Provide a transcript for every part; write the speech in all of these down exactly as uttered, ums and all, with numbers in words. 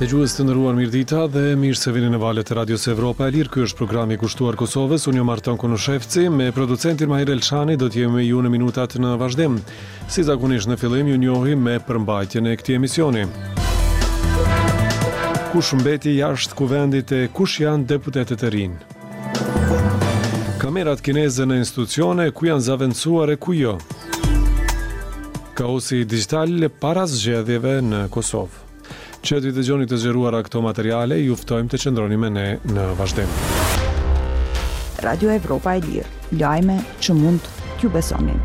Dëgjues të nderuar, mirëdita dhe mirë se vini në valët e Radios Evropa e Lirë. Ky është programi i kushtuar Kosovës. Unë jam Marton Konushevci, me producentin Mahir Elshani do të jemi me ju në minutat në vazhdim. Si zakonisht në fillim ju njohim me përmbajtjen e këtij emisioni. Kush mbeti jashtë kuvendit e kush janë deputetët e rinj? Kamerat kineze në institucione, ku janë zaventësuar e ku jo? Kaosi digital para zgjedhjeve në Kosovë. Që të dëgjoni të zgjeruara këto materiale, ju ftojmë të qëndroni me ne në vazhdim. Radio Evropa e Lirë, lajme që mund t'ju besonin.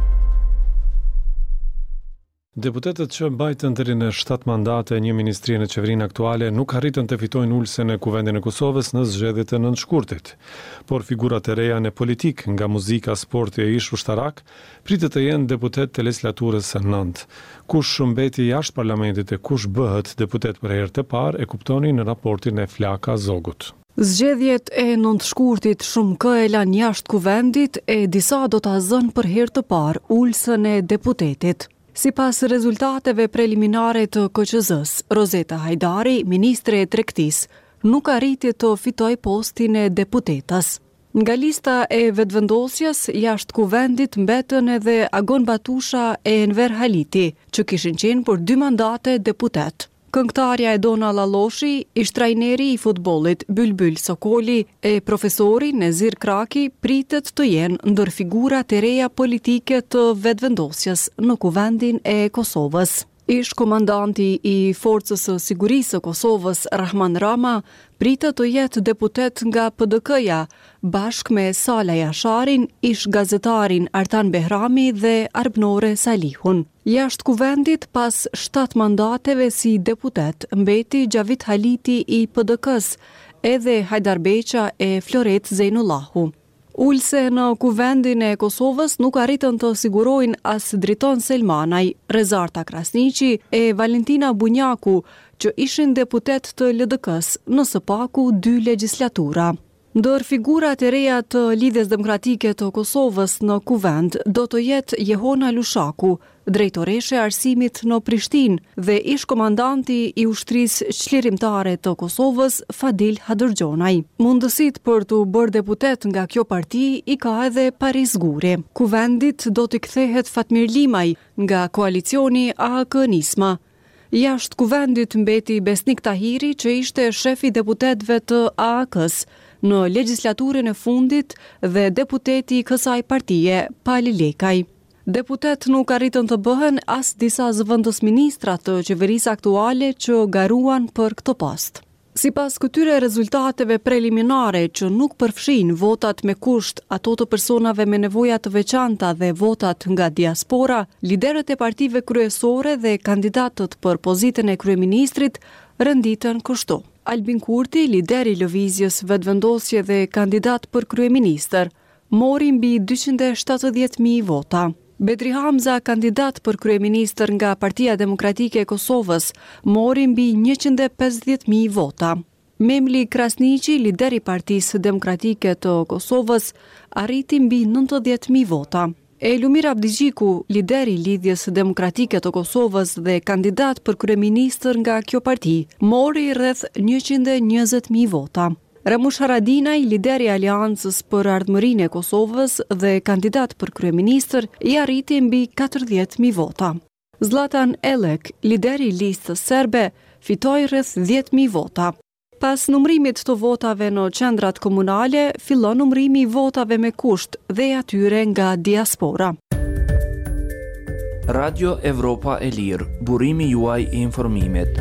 Deputetët që mbajtën deri në shtatë mandate një ministri në qeverinë aktuale nuk arritën të fitojnë ulsen e kuvendin e Kosovës në zgjedhjet e nëntëshkurtit. Por figurat e reja në politik, nga muzika, sporti e ish ushtarak, pritet të jenë deputet të legislaturës së nëntë. Kush mbeti jashtë parlamentit e kush bëhet deputet për herë të parë e kuptoni në raportin e Flaka Zogut. Zgjedhjet e nëntëshkurtit shumë kë e lanë jashtë kuvendit e disa do ta zënë për herë të parë ulsën e deputetit. Sipas rezultateve preliminare të K Q Z-s, Rozeta Hajdari, ministre e tregtisë, nuk arriti të fitoj postin e deputetës. Nga lista e vetëvendosjes, jashtë kuvendit mbetën edhe Agon Batusha e Enver Haliti, që kishin qenë për dy mandate deputet. Këngëtarja e Dona Lalloshi, ish trajneri i futbollit Bylbyl Sokoli e profesori Nezir Kraki pritet të jenë ndër figurat e reja politike të vetëvendosjes në kuvendin e Kosovës. Ish komandanti i Forcës së Sigurisë së Kosovës, Rahman Rama, pritet të jetë deputet nga P D K-ja, bashkë me Sala Jasharin, ish gazetarin Artan Behrami dhe Arbnore Salihun. Jashtë kuvendit, pas shtatë mandateve si deputet, mbeti Gjavit Haliti i P D K-s, edhe Hajdar Beqa e Floret Zejnullahu. Ulse në kuvendin e Kosovës nuk arritën të sigurojnë as Driton Selmanaj, Rezarta Krasniqi e Valentina Bunjaku, që ishin deputet të L D K-s në së paku dy legjislatura. Ndër figurat e reja të Lidhjes Demokratike të Kosovës në kuvend do të jetë Jehona Lushaku, drejtoreshe e arsimit në Prishtinë, dhe ish komandanti i ushtrisë çlirimtare të Kosovës, Fadil Hadërgjonaj. Mundësit për të bërë deputet nga kjo parti i ka edhe Paris Guri. Kuvendit do të kthehet Fatmir Limaj nga koalicioni A K Nisma. Jashtë kuvendit mbeti Besnik Tahiri, që ishte shefi deputetëve të A K-s në legjislaturën e fundit dhe deputeti i kësaj partie, Pali Lekaj. Deputet nuk arritën të bëhen as disa zëvendës ministra të qeverisë aktuale që garuan për këtë post. Sipas këtyre rezultateve preliminare që nuk përfshin votat me kusht, ato të personave me nevoja të veçanta dhe votat nga diaspora, liderët e partive kryesore dhe kandidatët për pozitën e kryeministrit renditën kështu. Albin Kurti, lideri i lëvizjes vetëvendosje dhe kandidat për kryeministër, mori mbi dyqind e shtatëdhjetë mijë vota. Bedri Hamza, kandidat për kryeministër nga Partia Demokratike e Kosovës, mori mbi njëqind e pesëdhjetë mijë vota. Memli Krasniqi, lider i Partisë Demokratike të Kosovës, arriti mbi nëntëdhjetë mijë vota. Elumir Abdigjiku, lideri i Lidhjes Demokratike të Kosovës dhe kandidat për kryeministër nga kjo parti, mori rreth njëqind e njëzet mijë vota. Ramush Haradinaj, lideri i Aleancës për Ardhmërinë e Kosovës dhe kandidat për kryeministër, i arriti mbi katërdhjetë mijë vota. Zlatan Elek, lideri i listës serbe, fitoi rreth dhjetë mijë vota. Pas numërimit të votave në qendrat komunale, fillon numërimi i votave me kusht dhe atyre nga diaspora. Radio Evropa e Lirë, burimi juaj i informimit.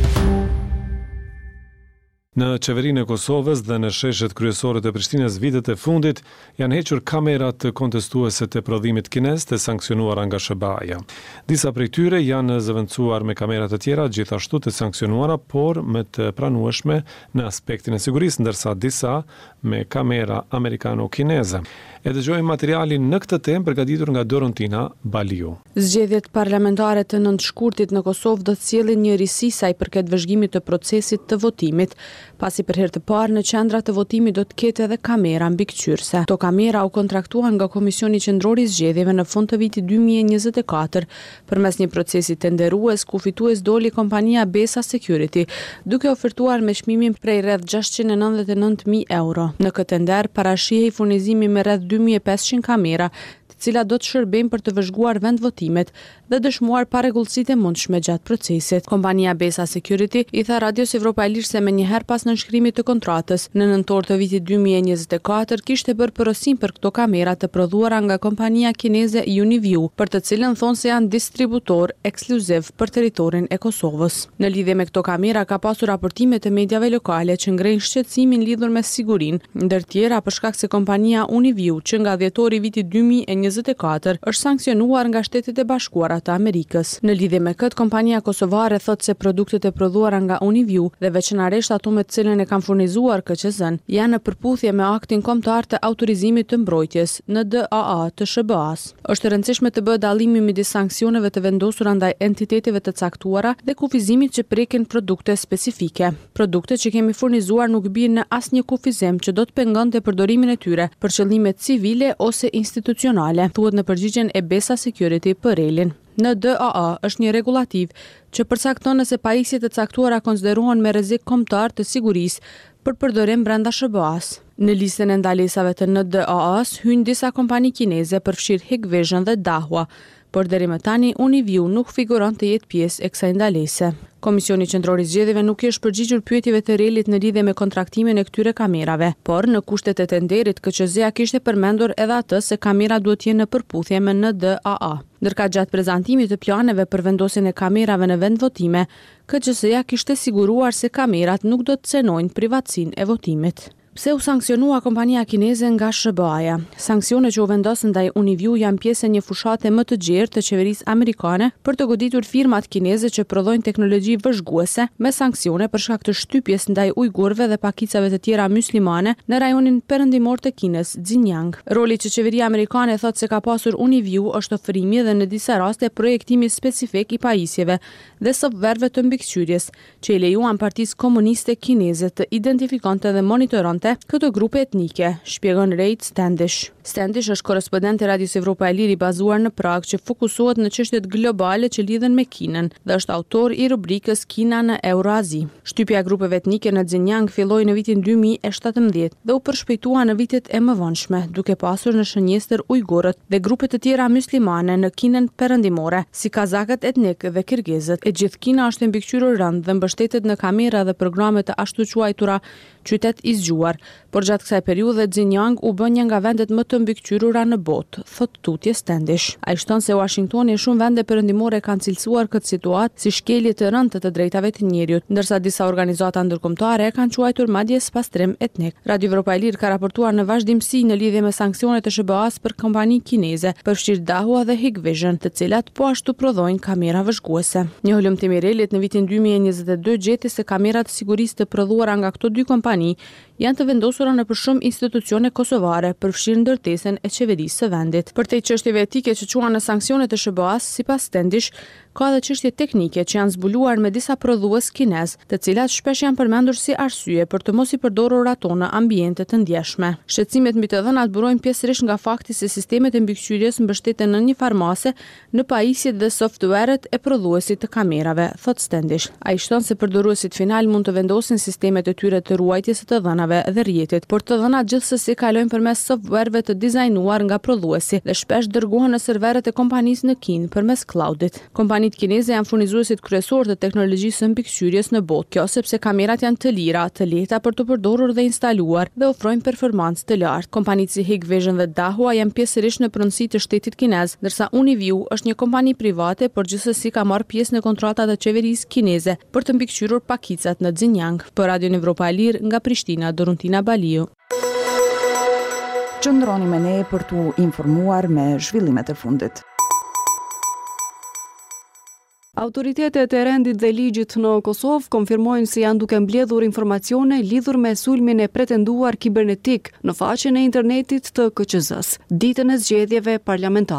Në qeverinë e Kosovës dhe në sheshet kryesore të Prishtinës vitet e fundit janë hequr kamerat kontestuese të prodhimit kinez të sankcionuara nga S B A-ja. Disa prej tyre janë zëvendësuar me kamerat të tjera gjithashtu të sankcionuara, por me të pranueshme në aspektin e sigurisë, ndërsa disa me kamera amerikano-kineze. E dëgjojmë materialin në këtë temë përgatitur nga Dorontina Baliu. Zgjedhjet parlamentare të nëntëshkurtit në Kosovë do të sjellin një risi sa i përket vëzhgimit të procesit të votimit. pasi për herë të parë në qendrat të votimit do të ketë edhe kamera mbikëqyrëse. Këto kamera u kontraktuan nga Komisioni Qendror i Zgjedhjeve në fund të vitit dy mijë e njëzet e katër përmes një procesi tenderues ku fitues doli kompania Besa Security, duke ofertuar me çmimin prej rreth gjashtëqind e nëntëdhjetë e nëntë mijë euro. Në këtë tender parashihej furnizimi me rreth dy mijë e pesëqind kamera, të cilat do të shërbejnë për të vëzhguar vendvotimet dhe dëshmuar parregullësitë e mundshme gjatë procesit. Kompania Besa Security i tha Radios Evropa e Lirë se menjëherë pas nënshkrimit të kontratës, në nëntor të vitit dy mijë e njëzet e katër kishte bërë porosim për këto kamera të prodhuara nga kompania kineze Uniview, për të cilën thonë se janë distributor ekskluziv për territorin e Kosovës. Në lidhje me këto kamera ka pasur raportime të mediave lokale që ngrenë shqetësimin lidhur me sigurinë, ndër tjera për shkak se kompania Uniview, që nga dhjetori i vitit dy mijë e njëzet e katër është sankcionuar nga Shtetet e Bashkuara të Amerikës. Në lidhje me këtë, kompania kosovare thotë se produktet e prodhuara nga Uniview dhe veçanërisht ato me të cilën e kanë furnizuar K Q Z-n janë në përputhje me aktin kombëtar të autorizimit të mbrojtjes N D A A të S B A-s. Është e rëndësishme të bëhet dallimi midis sanksioneve të vendosura ndaj entiteteve të caktuara dhe kufizimit që prekin produkte specifike. Produktet që kemi furnizuar nuk bien në asnjë kufizim që do të pengonte përdorimin e tyre për qëllime civile ose institucionale, thuhet në përgjigjen e Besa Security për relin. N D A A është një regulativ që përcakton nëse pajisjet e caktuara konsiderohen me rrezik kombëtar të sigurisë për përdorim brenda S B A-s. Në listën e ndalesave të N D A A-s hyjnë disa kompani kineze, përfshirë Hikvision dhe Dahua, por deri më tani Uniview nuk figuron të jetë pjesë e kësaj ndalese. Komisioni Qendror i Zgjedhjeve nuk i është përgjigjur pyetjeve të relit në lidhje me kontraktimin e këtyre kamerave, por në kushtet e tenderit K Q Z-ja kishte përmendur edhe atë se kamera duhet të jenë në përputhje me N D A A. Ndërka gjatë prezantimit të planeve për vendosjen e kamerave në vendvotime, K Q Z-ja kishte siguruar se kamerat nuk do të cenojnë privatësinë e votimit. Pse u sankcionua kompania kineze nga S B A-ja? Sanksionet që u vendosën ndaj Uniview janë pjesë e një fushate më të gjerë të qeverisë amerikane për të goditur firmat kineze që prodhojnë teknologji vëzhguese me sanksione për shkak të shtypjes ndaj ujgurëve dhe pakicave të tjera myslimane në rajonin perëndimor të Kinës, Xinjiang. Roli që qeveria amerikane thotë se ka pasur Uniview është ofrimi dhe në disa raste projektimi specifik i pajisjeve dhe softverëve të mbikëqyrjes, që i lejuan Partisë Komuniste Kineze të identifikonte dhe monitoronte këto grupe etnike, shpjegon Rejt Standish. Standish është korrespondent e Radios Evropa e Lirë i bazuar në Prag që fokusohet në çështjet globale që lidhen me Kinën dhe është autor i rubrikës Kina në Euroazi. Shtypja e grupeve etnike në Xinjiang filloi në vitin dy mijë e shtatëmbëdhjetë dhe u përshpejtua në vitet e mëvonshme, duke pasur në shënjestër ujgurët dhe grupe të tjera myslimane në Kinën perëndimore, si kazakët etnik dhe kirgezët. E gjithë Kina është e mbikëqyrur rënd dhe mbështetet në kamera dhe programe të ashtu quajtura qytet i zgjuar, por gjatë kësaj periudhe Xinjiang u bën një nga vendet më të mbikëqyrura në botë, thot tutje Standish. Ai shton se Washingtoni e shumë vende perëndimore kanë cilësuar këtë situatë si shkelje të rëndë të drejtave të njerëzit, ndërsa disa organizata ndërkombëtare kanë quajtur madje spastrim etnik. Radio Evropa e Lirë ka raportuar në vazhdimsi në lidhje me sanksionet e S B A-s për kompani kineze, përfshirë Dahua dhe Hikvision, të cilat po ashtu prodhojnë kamera vëzhguese. Një hulumtim i relit në vitin dy mijë e njëzet e dy gjeti se kamerat të sigurisë të prodhuara nga këto dy kompani janë të vendosura në për shumë institucione kosovare, përfshirë ndërtesën e qeverisë së vendit. Për te çështjeve etike që quhen në sanksionet e S B A-s, sipas Standish, ka edhe çështje teknike që janë zbuluar me disa prodhues kinez, të cilat shpesh janë përmendur si arsye për të mos i përdorur ato në ambiente të ndjeshme. Shqetësimet mbi të dhënat burojnë pjesërisht nga fakti se sistemet e mbikëqyrjes mbështeten në një farmase në pajisjet dhe software-et e prodhuesit të kamerave, thot Standish. Ai shton se përdoruesit final mund të vendosin sistemet e tyre të ruajtjes së të dhënave dhe rrjetit, por të dhënat gjithsesi kalojnë përmes software-ve të dizajnuar nga prodhuesi dhe shpesh dërgohen në serveret e kompanisë në Kinë përmes cloudit. Kompanitë kineze janë furnizuesit kryesor të teknologjisë së mbikëqyrjes në botë. Kjo sepse kamerat janë të lira, të lehta për të përdorur dhe instaluar dhe ofrojnë performancë të lartë. Kompanitë si Hikvision dhe Dahua janë pjesërisht në pronësi të shtetit kinez, ndërsa Uniview është një kompani private, por gjithsesi ka marrë pjesë në kontratat e qeverisë kineze për të mbikëqyrur pakicat në Xinjiang. Për Radio Evropa e Lirë nga Prishtina, Doruntina Baliu. Qëndroni me ne për t'u informuar me zhvillimet e fundit. Autoritetet e rendit dhe ligjit në Kosovë konfirmojnë se janë duke mbledhur informacione lidhur me sulmin e pretenduar kibernetik në faqen e internetit të K Q Z-s, ditën e zgjedhjeve parlamentare.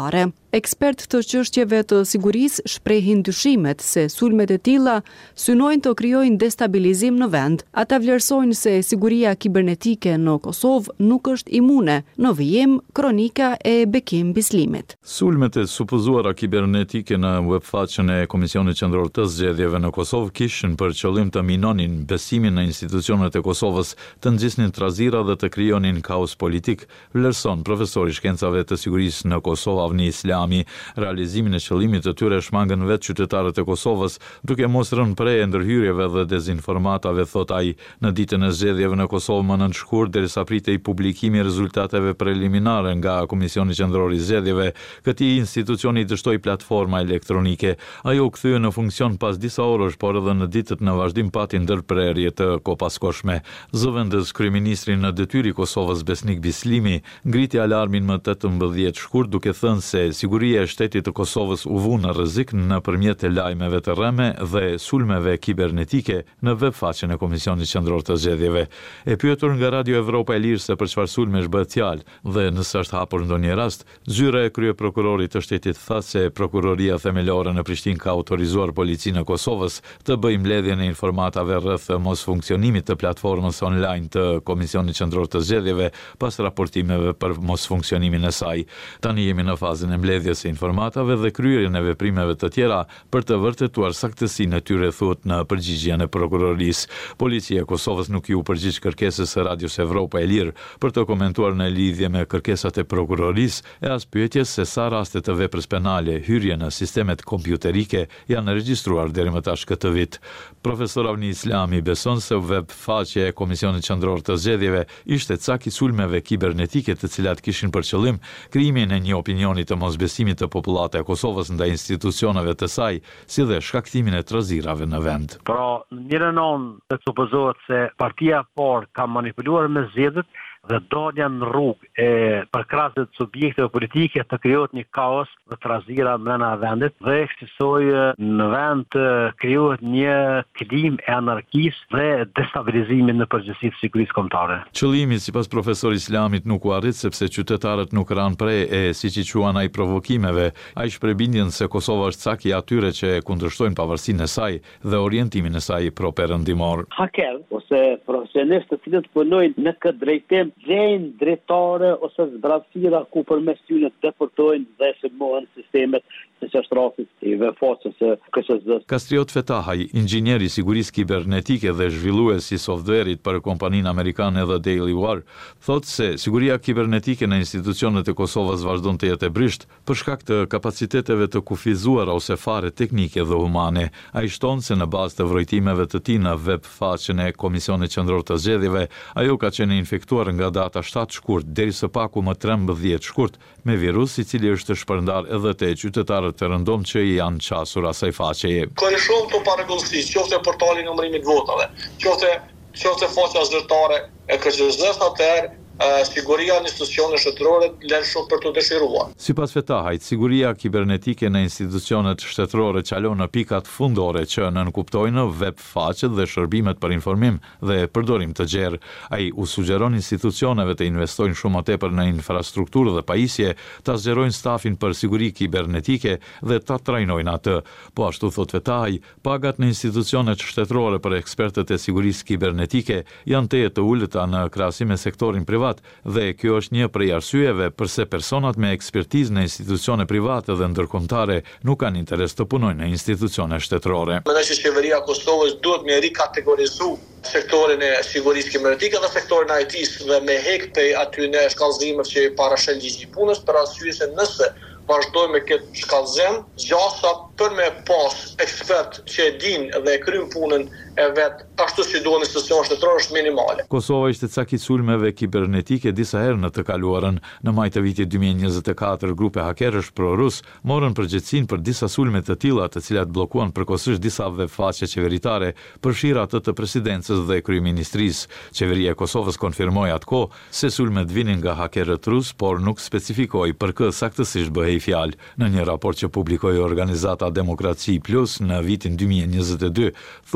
Ekspert të çështjeve të sigurisë shprehin dyshimet se sulmet e tilla synojnë të krijojnë destabilizim në vend. Ata vlerësojnë se siguria kibernetike në Kosovë nuk është imune në vijim, kronika e Bekim Bislimit. Sulmet e supozuara kibernetike në webfaqen e Komisionit Qendror të Zgjedhjeve në Kosovë kishin për qëllim të minonin besimin në institucionet e Kosovës, të nxjisnin trazira dhe të krijonin kaos politik, vlerëson profesori i shkencave të sigurisë në Kosovë Avni Islami. Realizimin e qëllimit të tyre shmangën vetë qytetarët e Kosovës, duke mos rënë prej ndërhyrjeve dhe dezinformatave, thot ai. Në ditën e zgjedhjeve në Kosovë më nënt shkurt, derisa pritej publikimi i rezultateve preliminare nga Komisioni Qendror i Zgjedhjeve, këtij institucioni dështoi platforma elektronike. Ajo u kthye në funksion pas disa orësh, por edhe në ditët në vazhdim pati ndërprerje të kopaskoshme. Zëvendës kryeministri në detyrë i Kosovës Besnik Bislimi ngriti alarmin më tetëmbëdhjetë shkurt, duke thënë se siguria e shtetit të Kosovës u vu në rrezik nëpërmjet lajmeve të rreme dhe sulmeve kibernetike në webfaqen e Komisionit Qendror të Zgjedhjeve. E pyetur nga Radio Evropa e Lirë se për çfarë sulmesh bëhet fjalë dhe nëse është hapur ndonjë rast, zyra e kryeprokurorit të shtetit tha se prokuroria themelore në Prishtinë ka autorizuar policinë e Kosovës të bëjë mbledhjen e informatave rreth mosfunksionimit të platformës online të Komisionit Qendror të Zgjedhjeve pas raportimeve për mosfunksionimin e saj. Tani jemi në fazën e mbledhjes së informatave dhe kryerjen e veprimeve të tjera për të vërtetuar saktësinë e tyre, thuhet në përgjigjen e prokurorisë. Policia e Kosovës nuk ju përgjigj kërkesës së Radios Evropa e Lirë për të komentuar në lidhje me kërkesat e prokurorisë e as pyetjes se sa raste të veprës penale hyrje në sistemet kompjuterike janë regjistruar deri më tash këtë vit. Profesor Avni Islami beson se webfaqja e Komisionit Qendror të Zgjedhjeve ishte cak i sulmeve kibernetike të cilat kishin për qëllim krijimin e një opinioni të mosbesimit të popullatës e Kosovës ndaj institucioneve të saj, si dhe shkaktimin e trazirave në vend. Pra, në njërin anë supozohet se partia e parë ka manipuluar me zgjedhjet dhe dalja në rrugë e përkrahësit të subjekteve politike të krijohet një kaos dhe trazira brenda vendit dhe shqetësoj në vend të krijohet një klim e anarkisë dhe destabilizimi në përgjithësi të sigurisë kombëtare. Qëllimi sipas profesor Islamit nuk u arrit sepse qytetarët nuk ranë prej e siç i quan ai provokimeve. Ai shprehbindjen se Kosova është cak i atyre që kundërshtojnë pavarësinë e saj dhe orientimin e saj pro-perëndimor. Haker ose profesionistë të cilët punojnë në këtë drejtim gjejnë drejtare ose zbrazësira ku përmes tyre deportojnë dhe sulmojnë sistemet, siç është rasti i webfaqes së K S Z. Kastriot Fetahaj, inxhinier i sigurisë kibernetike dhe zhvillues i softverit për kompaninë amerikane The Daily Wire, thotë se siguria kibernetike në institucionet e Kosovës vazhdon të jetë e brisht për shkak të kapaciteteve të kufizuara ose fare teknike dhe humane. Ai shton se në bazë të vrojtimeve të tij në webfaqen e Komisionit Qendror të Zgjedhjeve, ajo ka qenë infektuar nga data shtatë shkurt deri së paku më trembëdhjetë shkurt me virus i cili është shpërndar edhe te qytetarët të rëndom që i janë qasur asaj faqeje. Ka shumë të parregullsi, qoftë portali i numërimit votave, qoftë qoftë faqja zyrtare e K S Z-s, atëherë siguria në institucionet shtetërore lën shumë për të dëshiruar. Sipas Fetahajt, siguria kibernetike në institucionet shtetërore qalon në pikat fundore që nënkuptojnë webfaqet dhe shërbimet për informim dhe përdorim të gjerë. Ai u sugjeron institucioneve të investojnë shumë më tepër në infrastrukturë dhe pajisje, ta zgjerojnë stafin për siguri kibernetike dhe ta trajnojnë atë. Po ashtu thot Fetahaj, pagat në institucionet shtetërore për ekspertët e sigurisë kibernetike janë teje të ulëta në krahasim me sektorin privat, dhe kjo është një prej arsyeve përse personat me ekspertizë në institucione private dhe ndërkombëtare nuk kanë interes të punojnë në institucione shtetërore. Mendoj se qeveria e Kosovës duhet me rikategorizu sektorin e sigurisë kibernetike dhe sektorin e I T-s dhe me hek prej aty në shkallëzimet që parashën ligji i punës, për arsye se nëse vazhdojmë me këtë shkallëzim, gjasa për me pas ekspert që e din dhe e kryen punën e vet ashtu si duhen institucionet shtetërore është minimale. Kosova ishte cak i sulmeve kibernetike disa herë në të kaluarën. Në maj të vitit dy mijë e njëzet e katër, grupe hakerësh pro-rus morën përgjegjësinë për disa sulme të tilla, të cilat bllokuan përkohësisht disa webfaqe qeveritare, përfshirë atë të presidencës dhe kryeministrisë. Qeveria e Kosovës konfirmoi atkoh se sulmet vinin nga hakerët rus, por nuk specifikoi për kë saktësisht bëhej fjalë. Në një raport që publikoi organizata Demokraci Plus në vitin dy mijë e njëzet e dy, thuaj se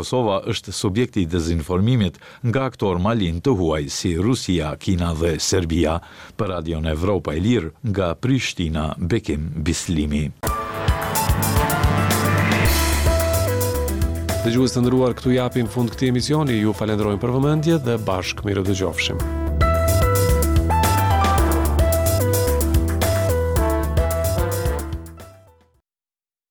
Kosova është subjekti i dezinformimit nga aktor malin të huaj si Rusia, Kina dhe Serbia. Për Radion Evropa e Lirë nga Prishtina, Bekim Bislimi. Dëgjues të nderuar, këtu japim fund këtij emisioni. Ju falenderojmë për vëmendje dhe bashkë mirë dëgjofshim.